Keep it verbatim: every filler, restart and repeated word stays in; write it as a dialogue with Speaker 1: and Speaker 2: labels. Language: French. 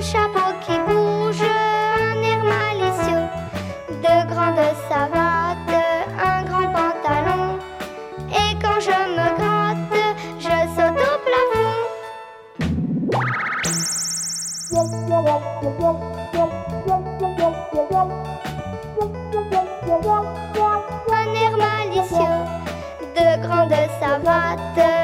Speaker 1: chapeau qui bouge, un air malicieux, de grandes savates, un grand pantalon. Et quand je me gratte, je saute au plafond. Un air malicieux, de grandes savates,